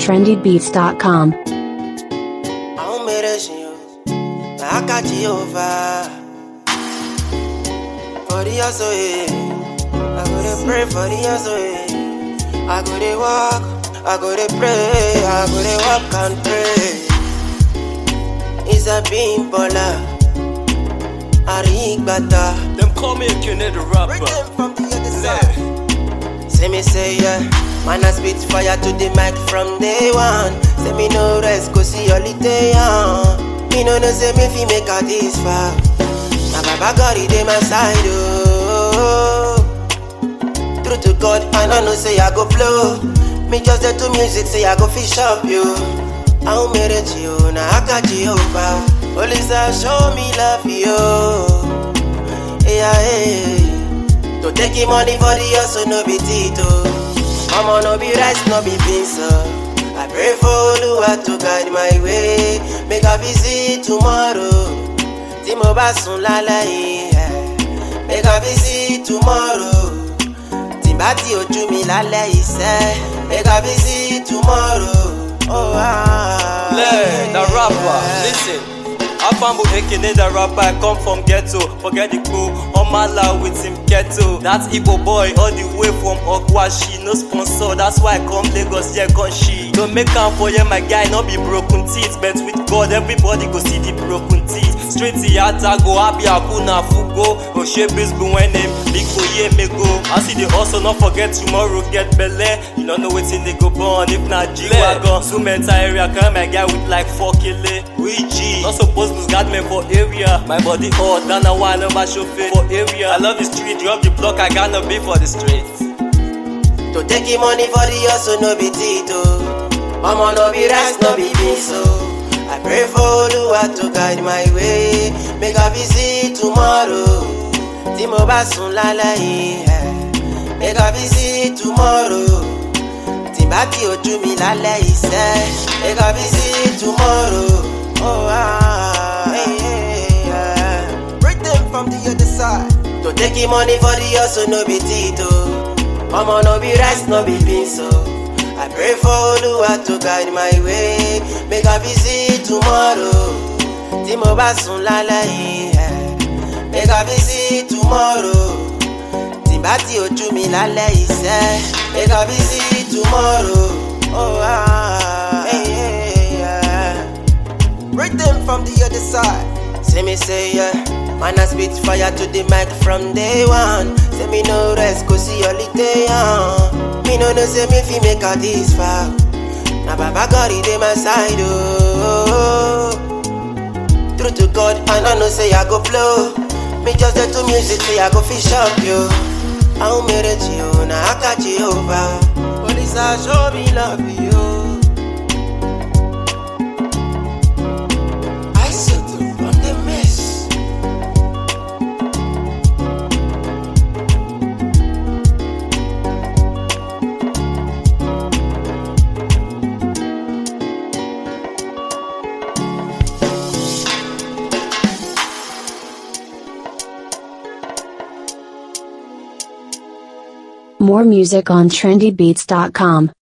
trendybeats.com. For the hustle, I go to pray for the hustle, I go to walk, I go to pray, I go to walk and pray. It's a beam baller, Arigbata. Them call me a Kennedy rapper. Bring them from the other side. Say me say yeah, man I spit fire to the mic from day one. Say me no rest, go see holiday on. Me no say me fi make a this far. Now Baba God he dey my side, oh. True to God, and I know say I go blow. Me just dey do music, say I go fish up you. I will marry you, now I got you over. Police show me love you. Yeah, yeah. To take him money for the hustle, no be Tito. Mama no be rice, no be beans, I pray for Oluwa to guide my way. Make a visit tomorrow. Tí mo bá sùn lálẹ́ yìí, make a visit tomorrow. Tí bá ti ojú mi lálẹ́ iṣẹ́, make a visit tomorrow. Oh, The rapper, listen. Afambo aka the rapper, I come from ghetto. Forget the crew, on my life with him ghetto. That Igbo boy all the way from Okwashi, no sponsor. That's why I come Lagos, yeah, gun she. Don't make am for you, my guy, not be broken teeth. But with God, everybody go see the broken teeth. Straight theater, go happy, akuna fugo. Oshe bisbu when him, big for ye me go. I see the hustle, not forget tomorrow, get belle. You don't know what's in they go born, if not G-Wagon. Zoom entire area, come my guy with like 4 kilo. We G, not supposed to got me for area. My body hot, than a one of my chauffeur for area. I love the street, drop the block, I gotta be for the streets. To take him money for the hustle, no be Tito. Mama no be rice, no be beans, so I pray for Oluwa to guide my way. Make a visit tomorrow. Tí mo bá sùn lálẹ́ yìí, make a visit tomorrow. Tí bá ti ojú mi lálẹ́ iṣẹ́, make a visit tomorrow. Oh, break them from the other side. To take him money for the hustle, no be Tito. Mama no be rice, no be beans, so I pray for Oluwa to guide my way. Make a visit tomorrow. Tí mo bá sùn lálẹ́ yìí, make a visit tomorrow. Tí bá ti ojú mi lálẹ́ iṣẹ́, make a visit tomorrow. Oh, break them from the other side. Say me say yeah, man I spit fire to the mic from day one. Say me no rest, go see holiday on. Me no say me fi make a this far. Now Baba God he dey my side, oh. True to God, and I know say I go blow. Me just dey do music, say I go fish up you. I will marry you, now I got you over. Police show me love you. More music on trendybeats.com.